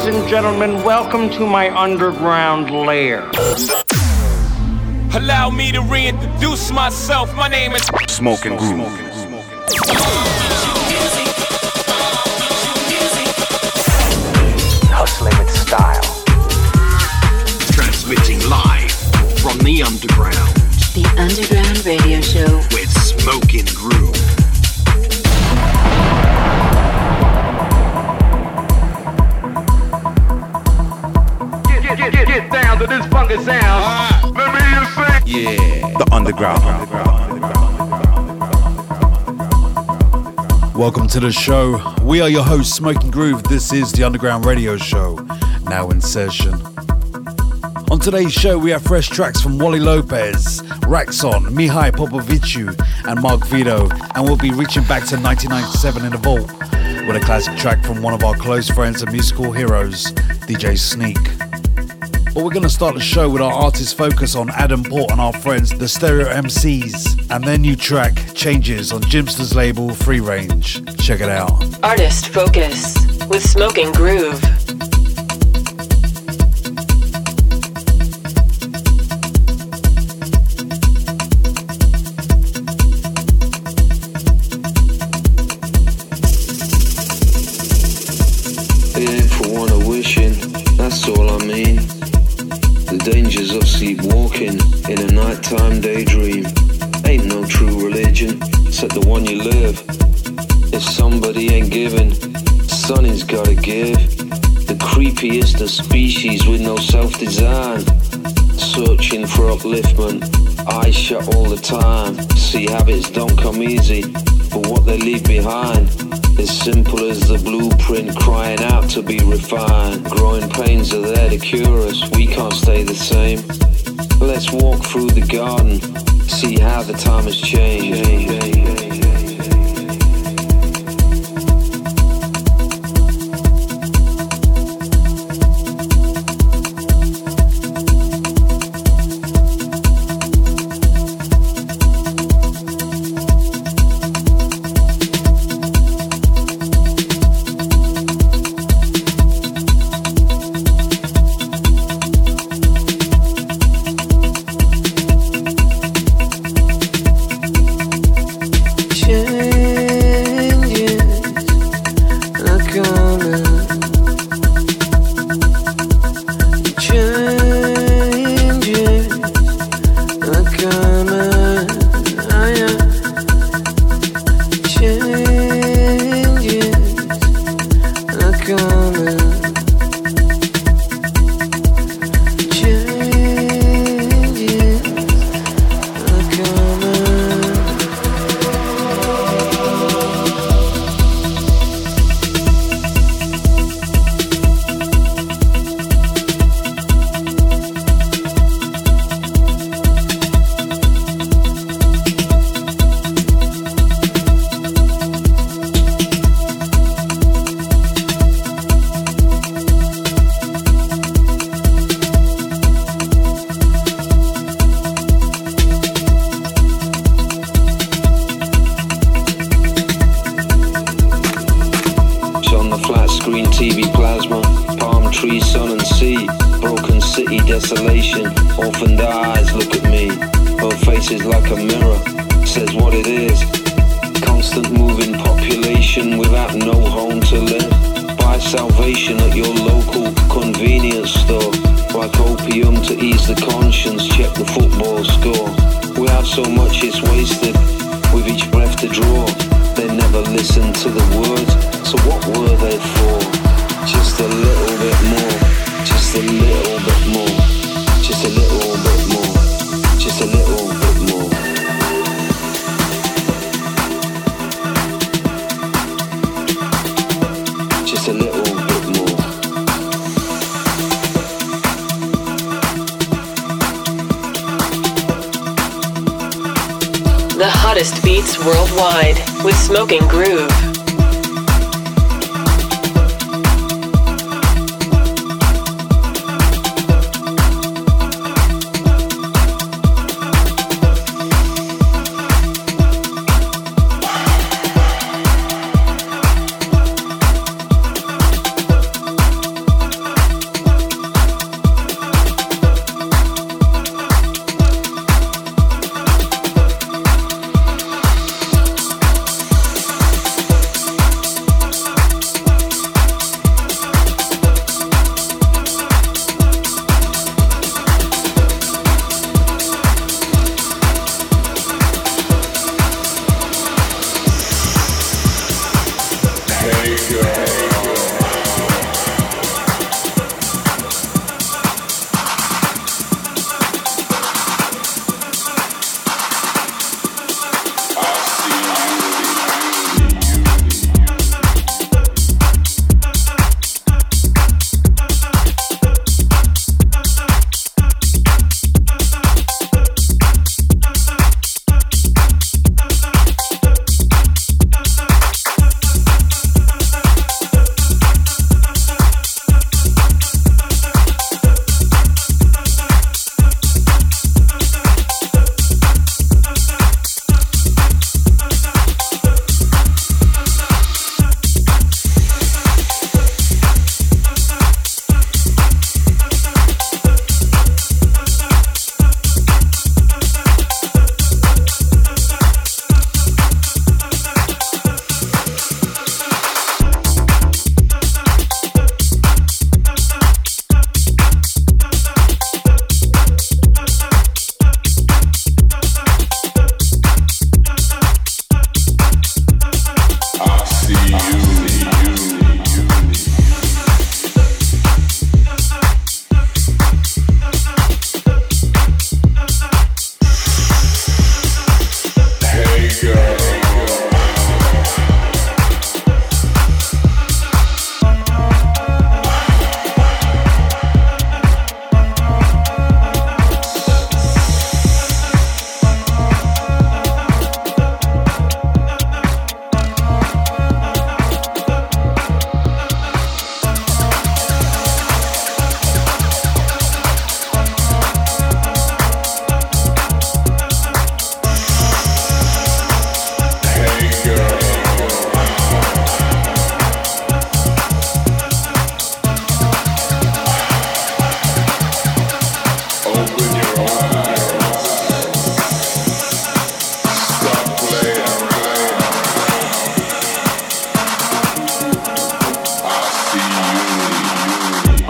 and gentlemen, welcome to my underground lair. Allow me to reintroduce myself. My name is Smoking Groove. Hustling with style. Transmitting live from the underground. The Underground Radio Show with Smoking Groove. Get down to this funky sound. Let me hear you sing. Yeah. The underground. Welcome to the show. We are your hosts, Smoking Groove. This is the Underground Radio Show, now in session. On today's show, we have fresh tracks from Wally Lopez, Raxon, Mihai Popoviciu, and Mark Vito, and we'll be reaching back to 1997 in the vault with a classic track from one of our close friends and musical heroes, DJ Sneak. But we're going to start the show with our artist focus on Adam Port and our friends, the Stereo MCs, and their new track, Changes, on Jimster's label, Free Range. Check it out. Artist Focus with Smoking Groove. It ain't for one of wishing, that's all I mean. The dangers of sleepwalking in a nighttime daydream. Ain't no true religion, except the one you live. If somebody ain't giving, something's gotta give. The creepiest of species with no self-design. Searching for upliftment, eyes shut all the time. See, habits don't come easy, but what they leave behind is simple as the blueprint, crying out to be refined. Growing pains are there to cure us, we can't stay the same. Let's walk through the garden, see how the time has changed. Worldwide with Smoking Groove.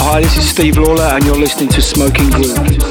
Hi, this is Steve Lawler and you're listening to Smoking Groove.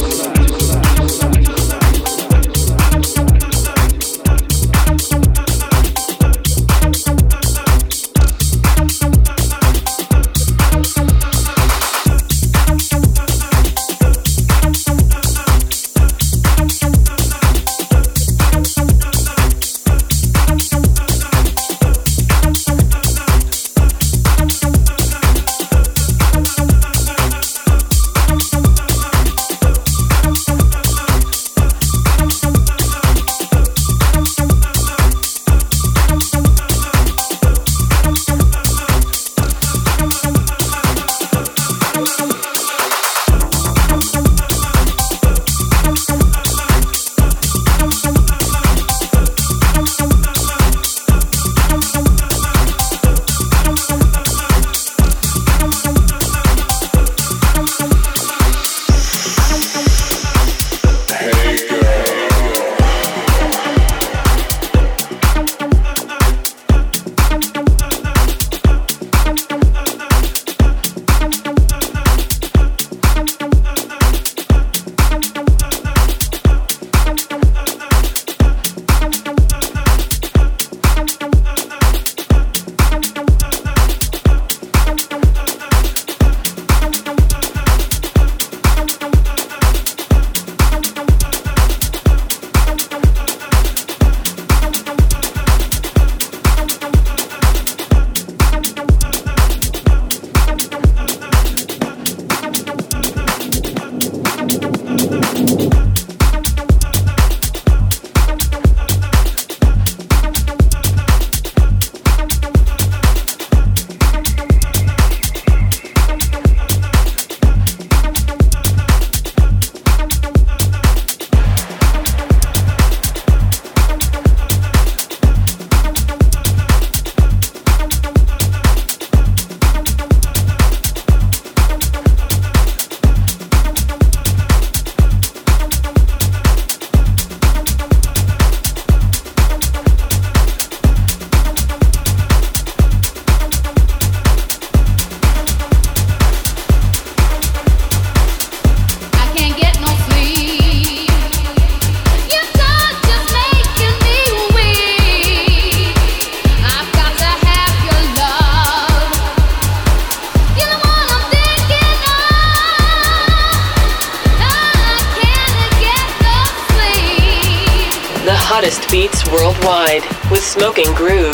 hottest beats worldwide with Smoking Groove.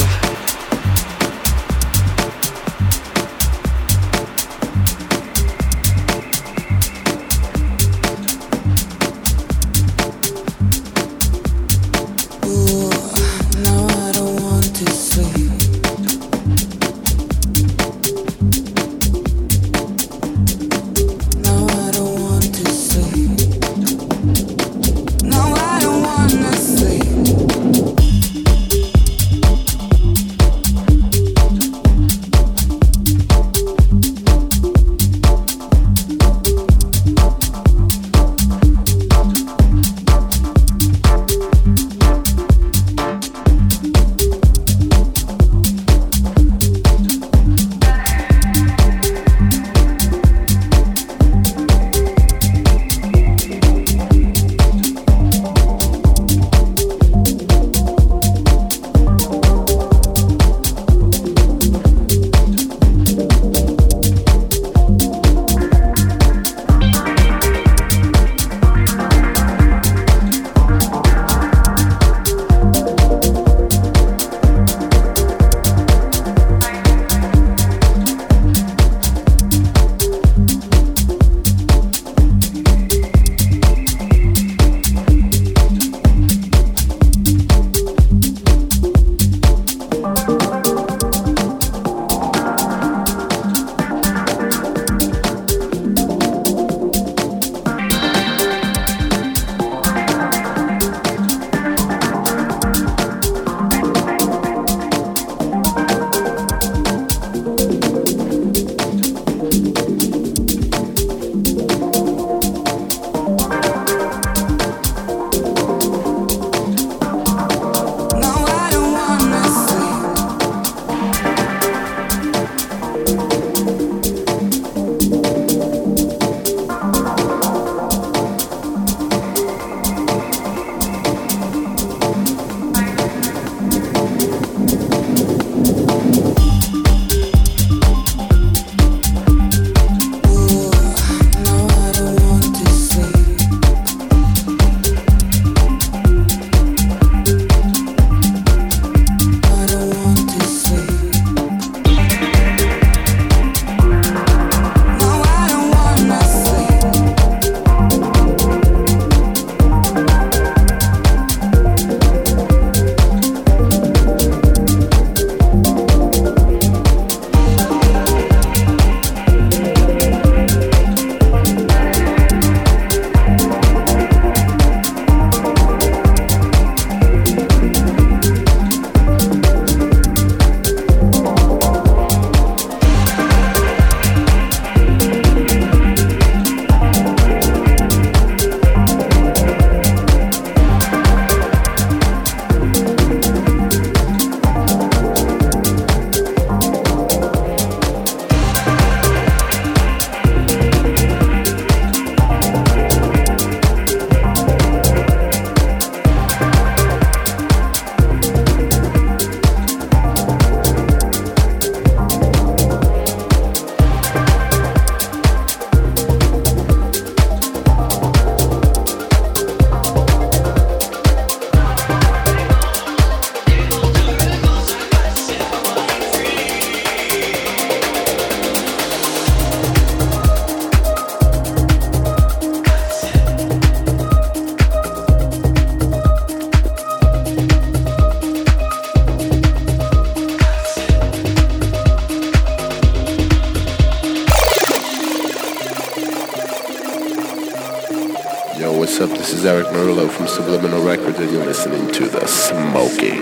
What's up? This is Eric Murillo from Subliminal Records, and you're listening to The Smoking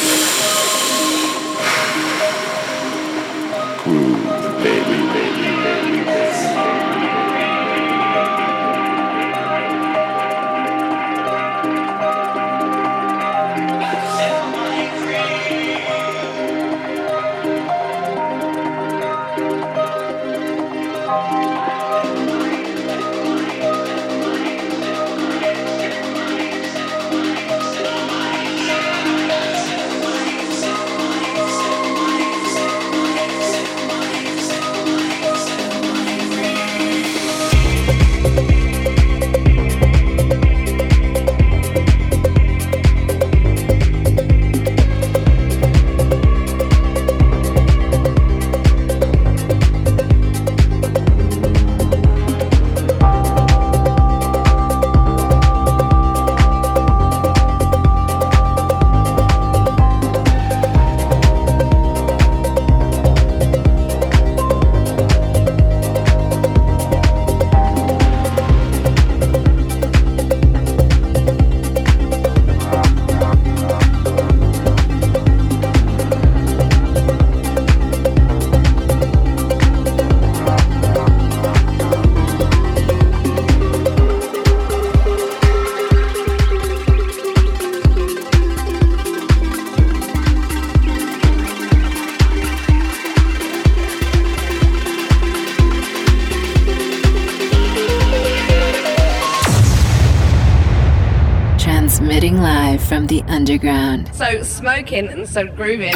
Groove, baby. Transmitting live from the underground. So smoking and so grooving.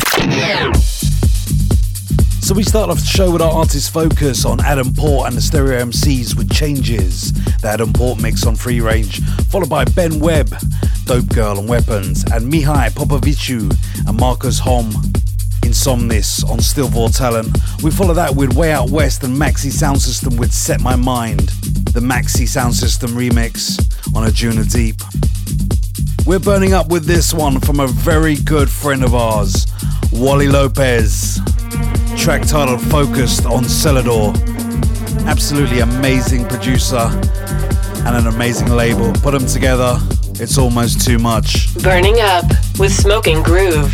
So we start off the show with our artist focus on Adam Port and the Stereo MCs with Changes, the Adam Port mix on Free Range, followed by Ben Webb, Dope Girl and Weapons, and Mihai Popovicu and Marcus Hom, Insomnis on Still Vortalent. We follow that with Way Out West and Maxi Sound System with Set My Mind, the Maxi Sound System remix on Ajuna Deep. We're burning up with this one from a very good friend of ours, Wally Lopez. Track titled Focused on Celador. Absolutely amazing producer and an amazing label. Put them together, it's almost too much. Burning up with Smoking Groove.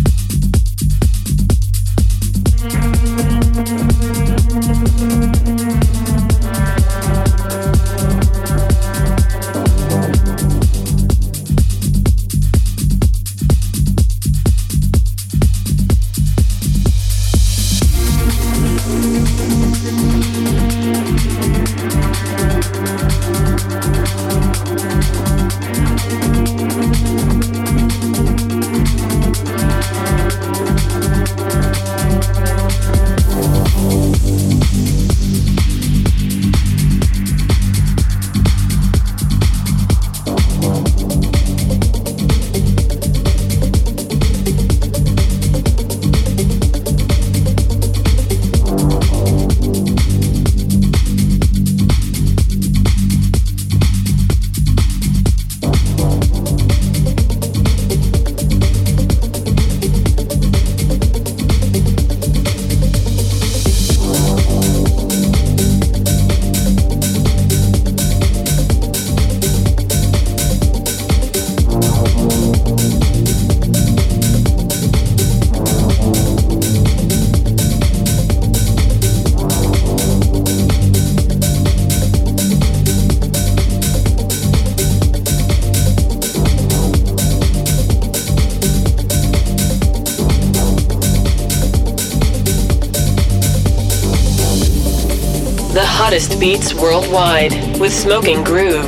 Hottest beats worldwide with Smoking Groove.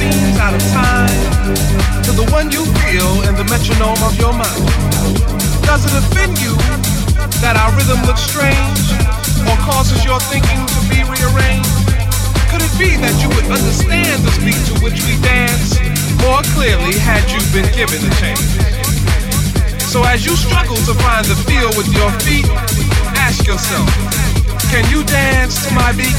seems out of time to the one you feel in the metronome of your mind? Does it offend you that our rhythm looks strange or causes your thinking to be rearranged? Could it be that you would understand the beat to which we dance more clearly had you been given a chance? So as you struggle to find the feel with your feet, ask yourself, can you dance to my beat?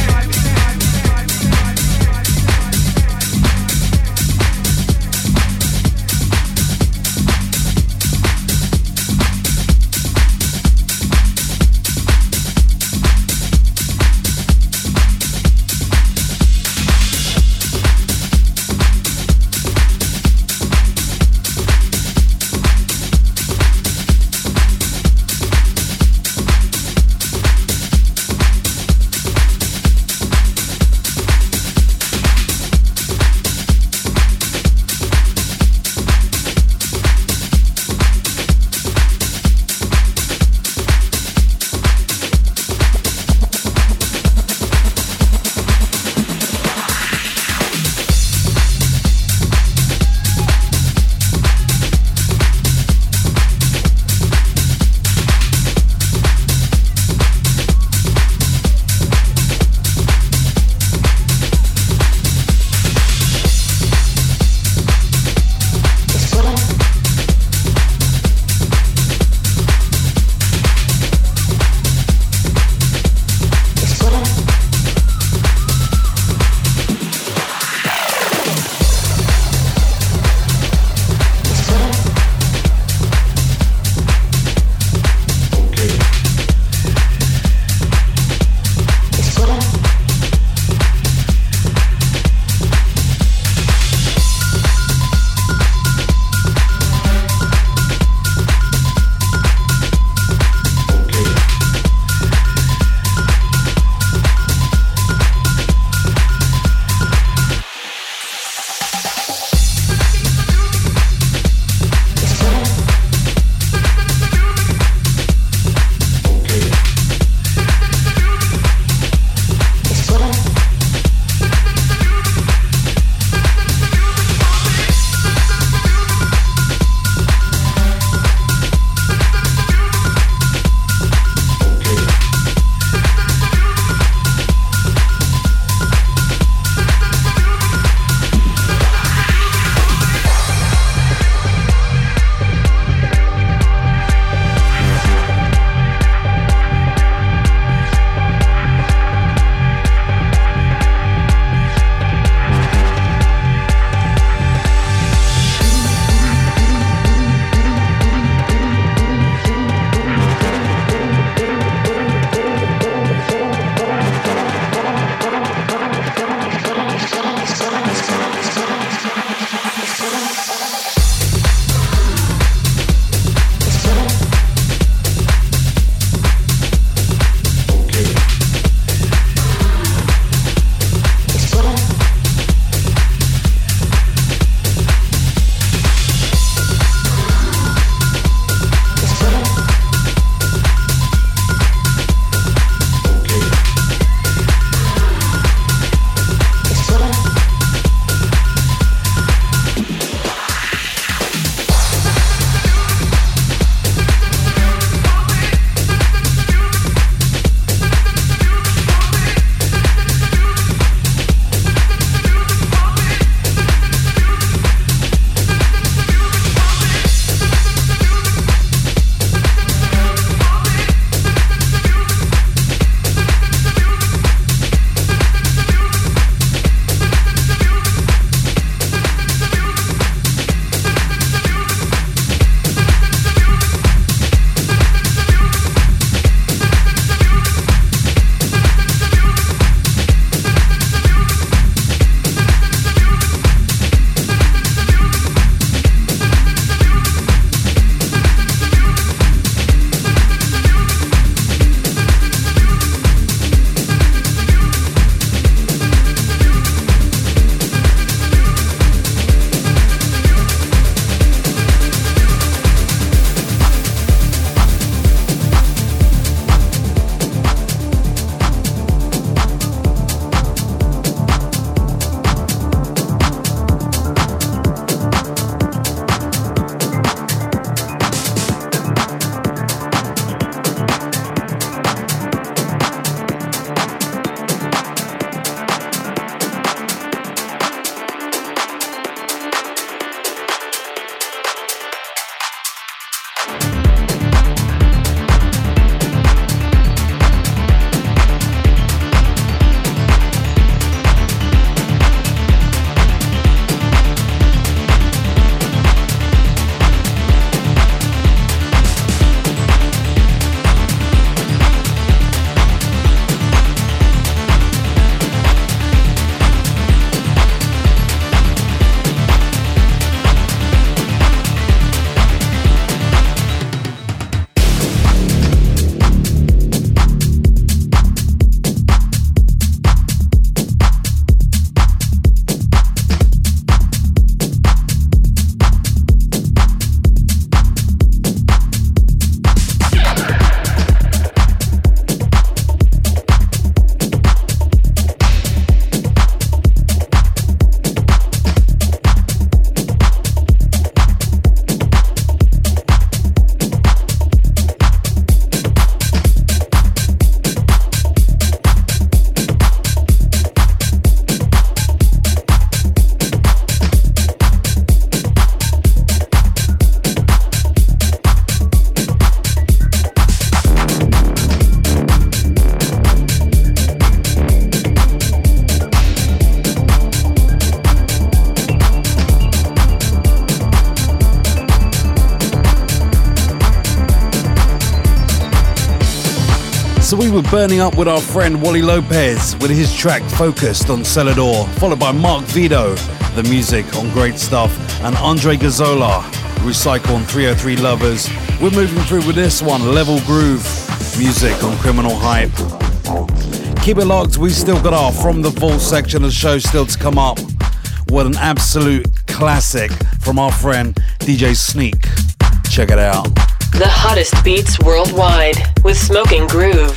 So we were burning up with our friend Wally Lopez with his track Focused on Celador, followed by Mark Vito, the music on Great Stuff, and Andre Gazzola, Recycle on 303 Lovers. We're moving through with this one, Level Groove, music on Criminal Hype. Keep it locked, we still got our From the Vault section of the show still to come up. What an absolute classic from our friend DJ Sneak. Check it out. The hottest beats worldwide with Smoking Groove.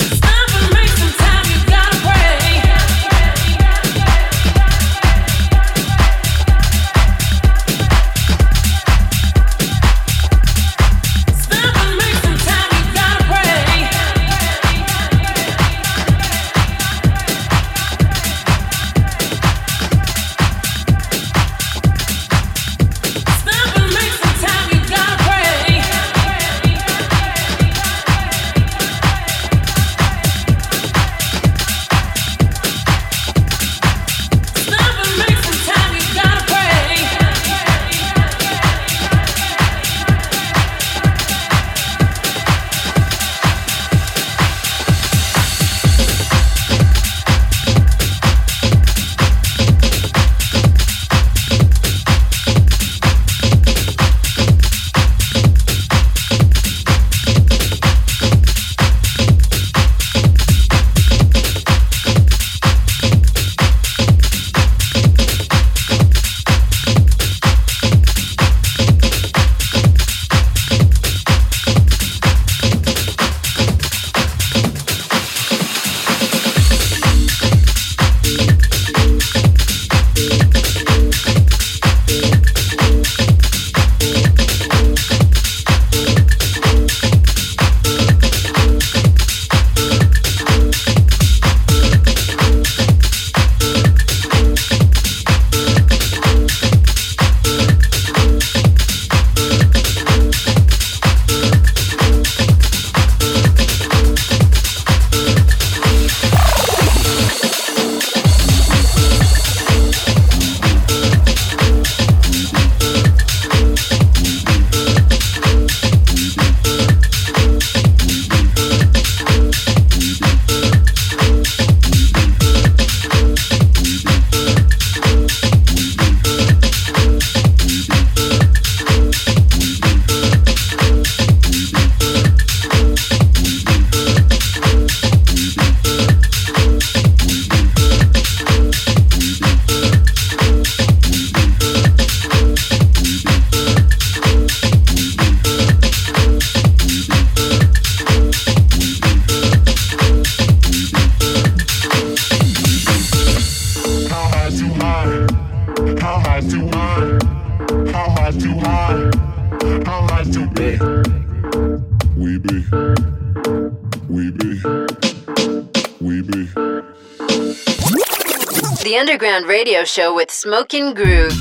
The Underground Radio Show with Smoking Groove.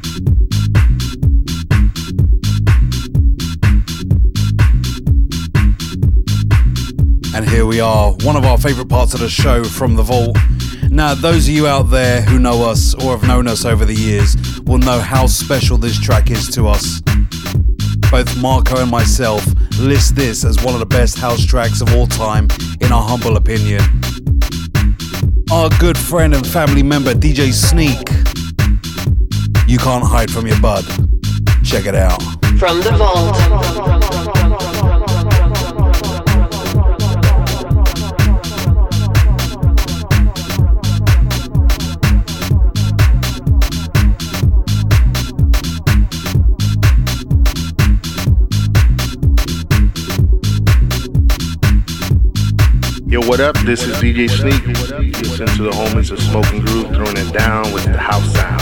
And here we are, one of our favourite parts of the show, From the Vault. Now, those of you out there who know us or have known us over the years will know how special this track is to us. Both Marco and myself list this as one of the best house tracks of all time, in our humble opinion. Our good friend and family member DJ Sneak, You Can't Hide From Your Bud. Check it out. From the Vault. Yo, what up? This is DJ Sneak. Listen to the homies of Smoking Groove throwing it down with the house sound.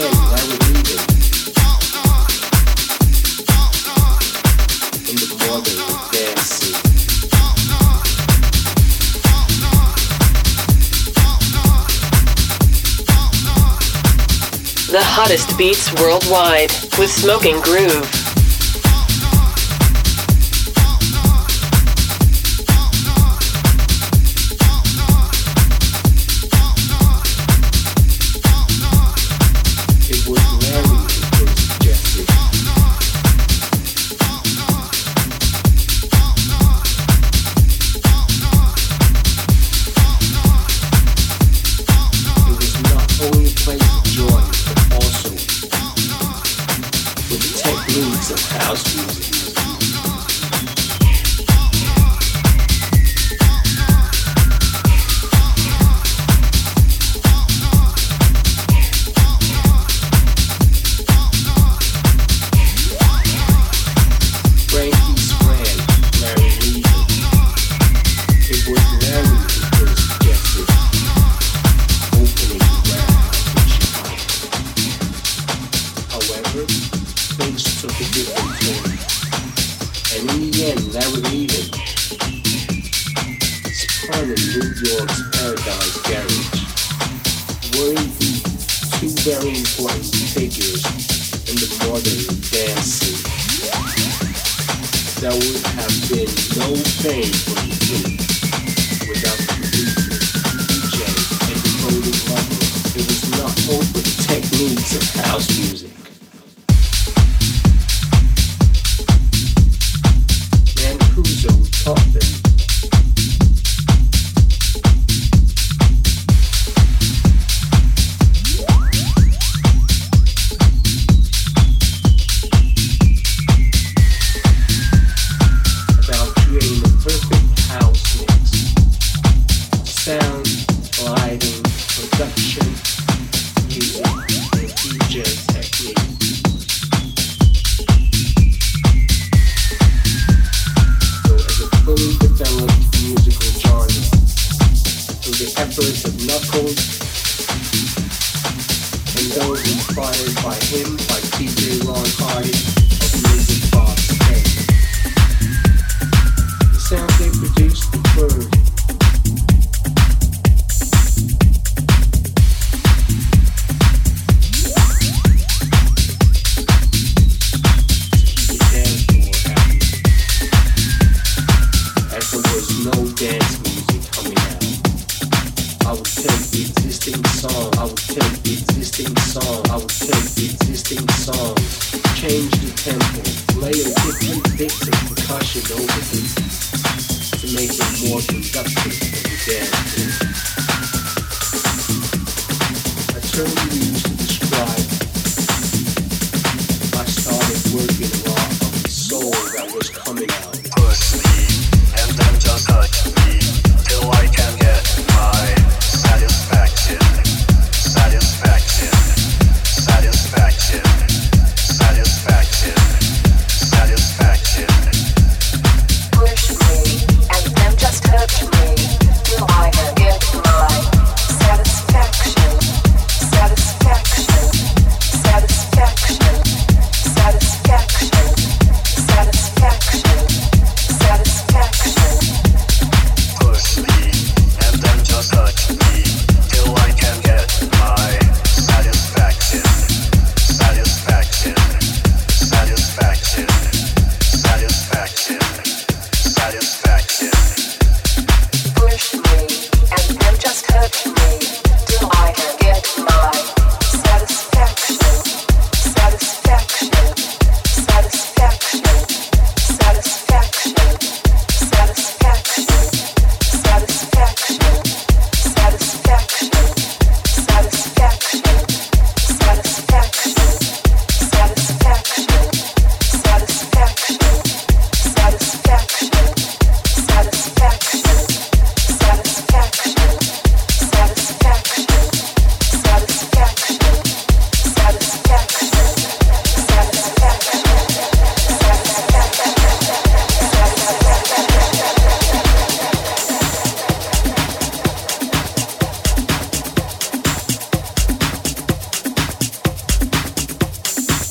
The hottest beats worldwide with Smoking Groove.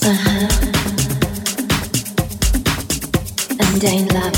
Mundane Love.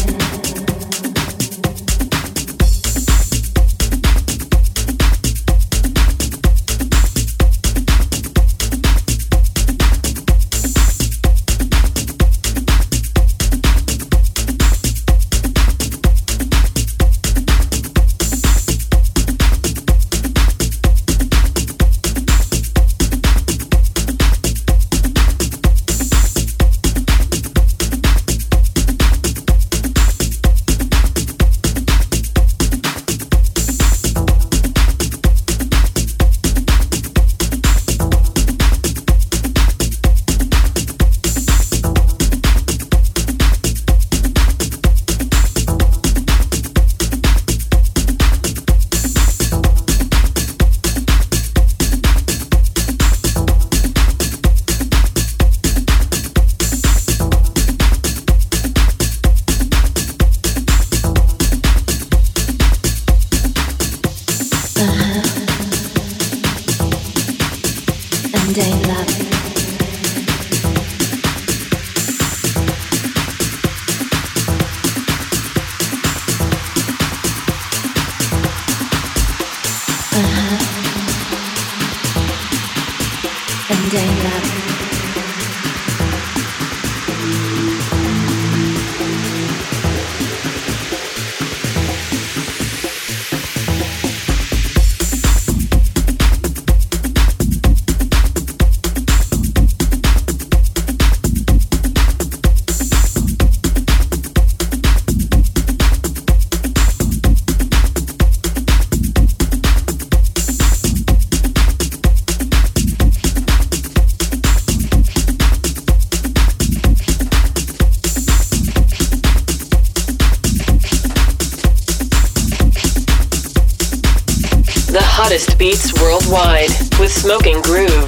Hottest beats worldwide with Smoking Groove.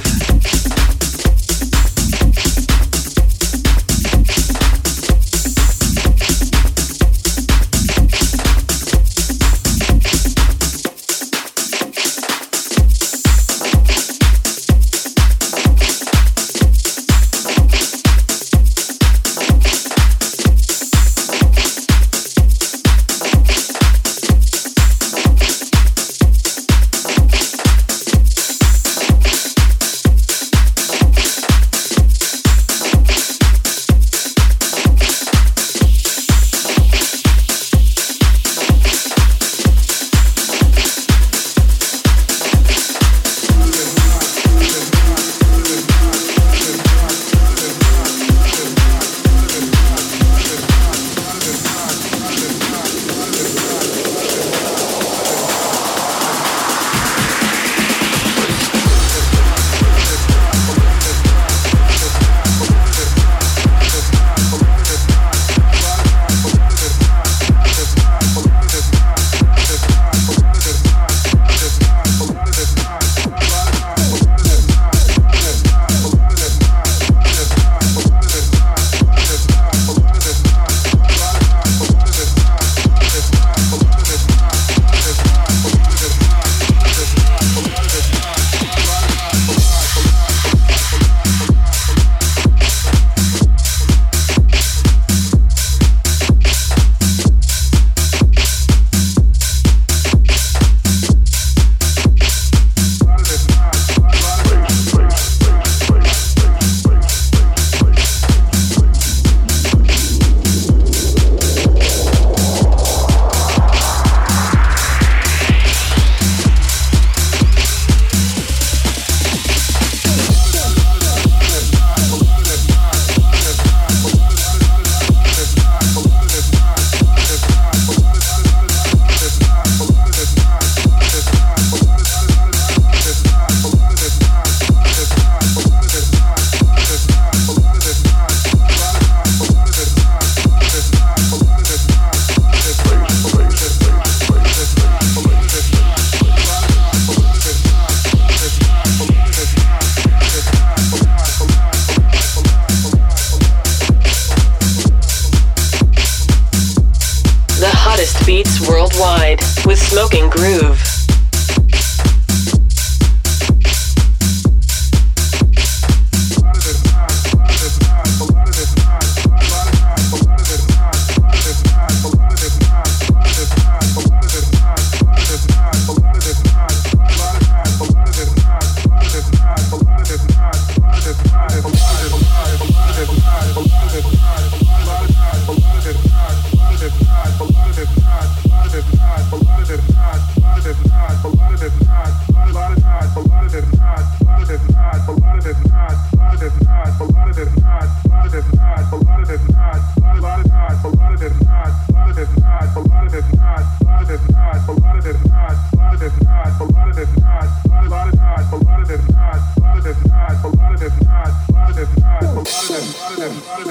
Beats worldwide with Smoking Groove.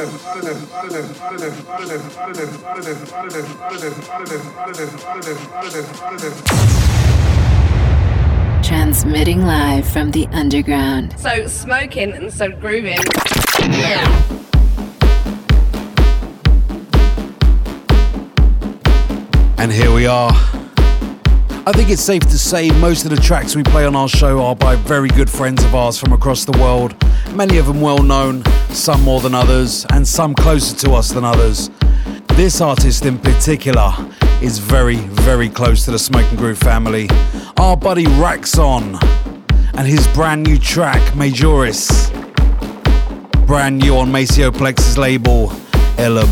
Transmitting live from the underground. So smoking and so grooving. And here we are. I think it's safe to say most of the tracks we play on our show are by very good friends of ours from across the world. Many of them well known, some more than others, and some closer to us than others. This artist in particular is very, very close to the Smoking Groove family. Our buddy Raxon and his brand new track, Majoris. Brand new on Maceo Plex's label, Elam.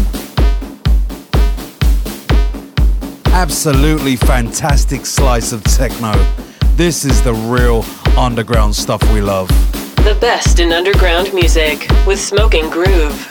Absolutely fantastic slice of techno. This is the real underground stuff we love. The best in underground music with Smoking Groove.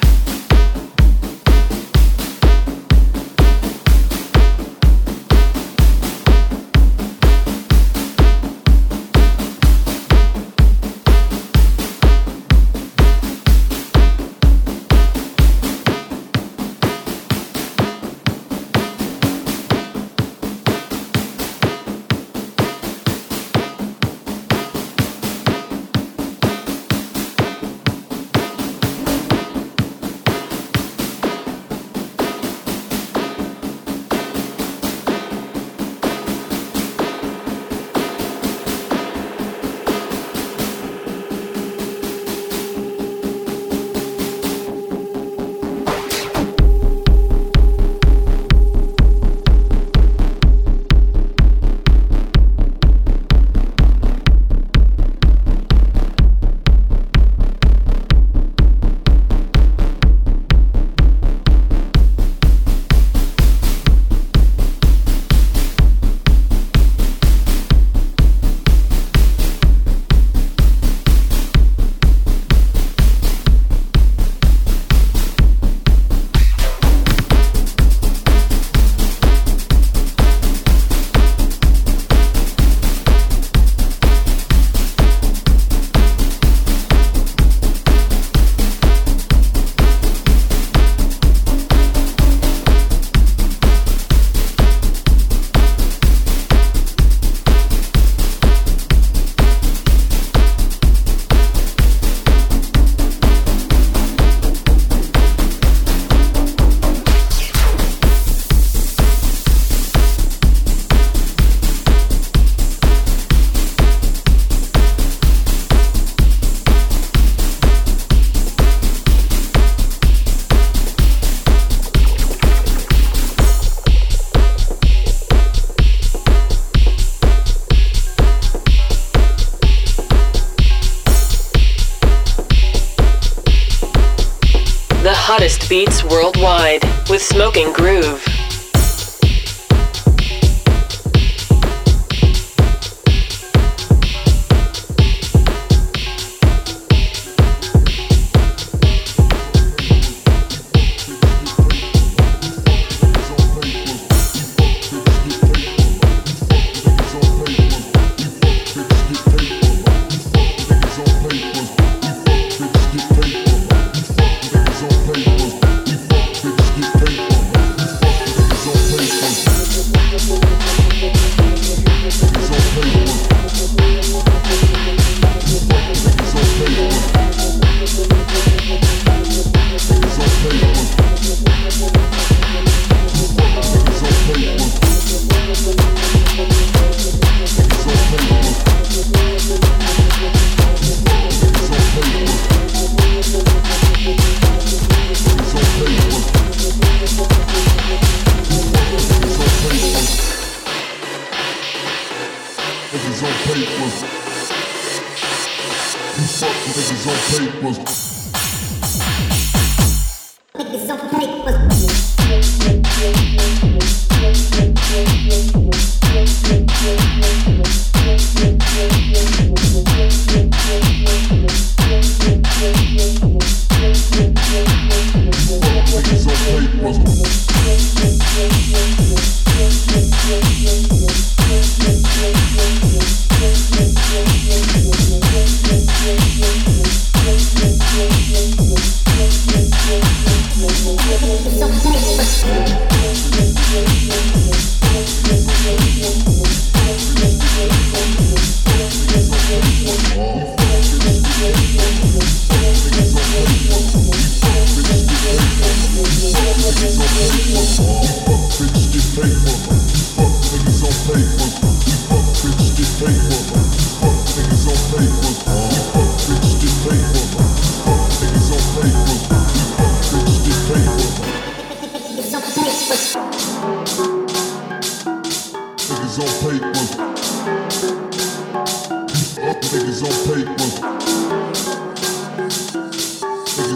Hottest beats worldwide with Smoking Groove.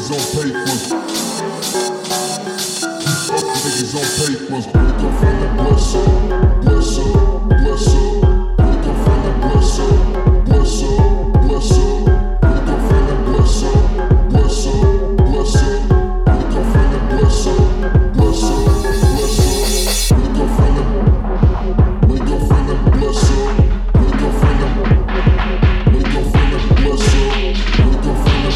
niggas on papers. Keep up the niggas on papers. Wake up from the blesser, blesser, blesser. Wake up from the blesser, blesser, blesser. Wake up from the blesser, blesser, blesser. Wake up from the blesser, blesser, blesser. Wake up from the blesser. Wake up from the blesser. Wake up from the blesser. Wake up from the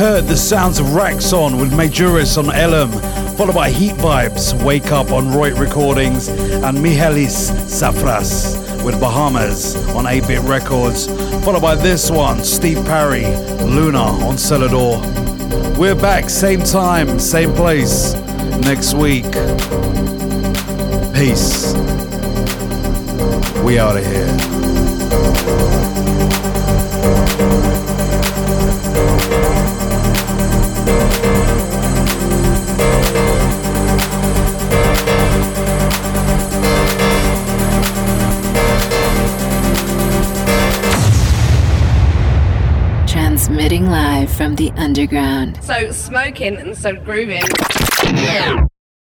heard the sounds of Raxon with Majoris on Elm, followed by Heat Vibes, Wake Up on Roy Recordings, and Mihalis Safras with Bahamas on 8-Bit Records, followed by this one, Steve Parry, Luna on Celador. We're back, same time, same place, next week. Peace. We out of here. Transmitting live from the underground. So smoking and so grooving.